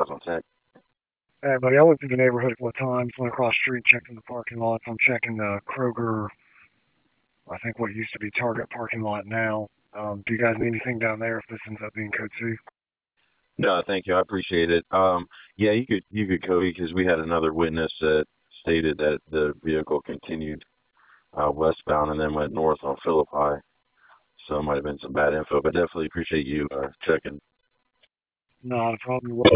Guys on 10. Hey, buddy, I went through the neighborhood a couple of times, went across the street, checked in the parking lots. I'm checking the Kroger, I think what used to be Target parking lot now. Do you guys need anything down there if this ends up being code C? No, thank you. I appreciate it. Yeah, you could Cody, because we had another witness that stated that the vehicle continued westbound and then went north on Philippi. So it might have been some bad info, but definitely appreciate you checking. Not a problem.